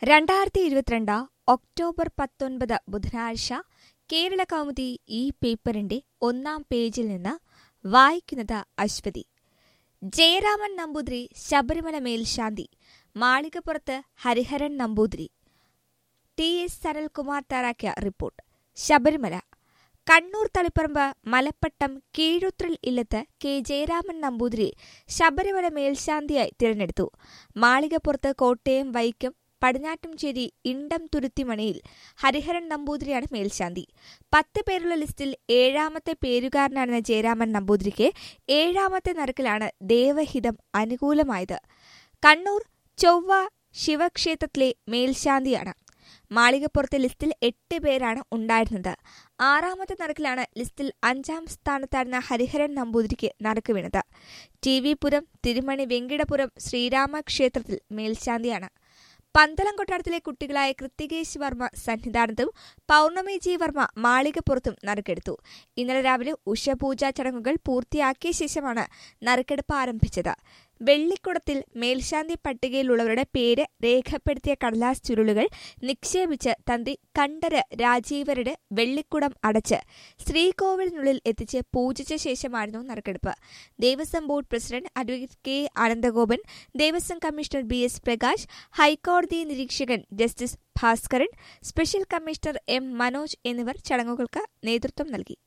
2022 October 19 ബുധനാഴ്ച കേരള കൗമുദി ഈ പേപ്പറിന്റെ ഒന്നാം പേജിൽ നിന്ന് വായിക്കുന്നത് അശ്വതി. ജയരാമൻ നമ്പൂതിരി ശബരിമല മേൽശാന്തി, മാളികപ്പുറത്ത് ഹരിഹരൻ നമ്പൂതിരി. TS സനൽകുമാർ തയ്യാറാക്കിയ റിപ്പോർട്ട്. ശബരിമല. കണ്ണൂർ തളിപ്പറമ്പ് മലപ്പട്ടം കീഴുത്രിൽ ഇല്ലത്ത് കെ ജയരാമൻ നമ്പൂതിരി ശബരിമല മേൽശാന്തിയായി തിരഞ്ഞെടുത്തു. മാളികപ്പുറത്ത് കോട്ടയം വൈക്കം പടിഞ്ഞാറ്റുംചേരി ഇണ്ടം തുരുത്തിമണിയിൽ ഹരിഹരൻ നമ്പൂതിരിയാണ് മേൽശാന്തി. 10 പേരുള്ള ലിസ്റ്റിൽ 7ാമത്തെ പേരുകാരനാണെന്ന ജയരാമൻ നമ്പൂതിരിക്ക് 7ാമത്തെ നറുക്കിലാണ് ദേവഹിതം അനുകൂലമായത്. കണ്ണൂർ ചൊവ്വ ശിവക്ഷേത്രത്തിലെ മേൽശാന്തിയാണ്. മാളികപ്പുറത്തെ ലിസ്റ്റിൽ 8 പേരാണ് ഉണ്ടായിരുന്നത്. 6ാമത്തെ നറുക്കിലാണ് ലിസ്റ്റിൽ 5ാം സ്ഥാനത്തായിരുന്ന ഹരിഹരൻ നമ്പൂതിരിക്ക് നറുക്ക് വീണത്. TV പുരം തിരുമണി വെങ്കിടപുരം ശ്രീരാമക്ഷേത്രത്തിൽ മേൽശാന്തിയാണ്. പന്തളം കൊട്ടാരത്തിലെ കുട്ടികളായ കൃത്തികേശ് വർമ്മ സന്നിധാനത്തും പൗർണമി ജി വർമ്മ മാളികപ്പുറത്തും നറുക്കെടുത്തു. ഇന്നലെ രാവിലെ ഉഷപൂജാ ചടങ്ങുകൾ പൂർത്തിയാക്കിയ ശേഷമാണ് നറുക്കെടുപ്പ് ആരംഭിച്ചത്. വെള്ളിക്കുടത്തിൽ മേൽശാന്തി പട്ടികയിലുള്ളവരുടെ പേര് രേഖപ്പെടുത്തിയ കടലാസ് ചുരുളുകൾ നിക്ഷേപിച്ച് തന്ത്രി കണ്ഠര് രാജീവരുടെ വെള്ളിക്കുടം അടച്ച് ശ്രീകോവിലിനുള്ളിൽ എത്തിച്ച് പൂജിച്ച ശേഷമായിരുന്നു നറുക്കെടുപ്പ്. Devaswom board president advocate K Ananthagopan, Devaswom commissioner BS Prakash, ഹൈക്കോടതി നിരീക്ഷകൻ justice Bhaskaran, special commissioner M Manoj എന്നിവർ ചടങ്ങുകൾക്ക് നേതൃത്വം നൽകി.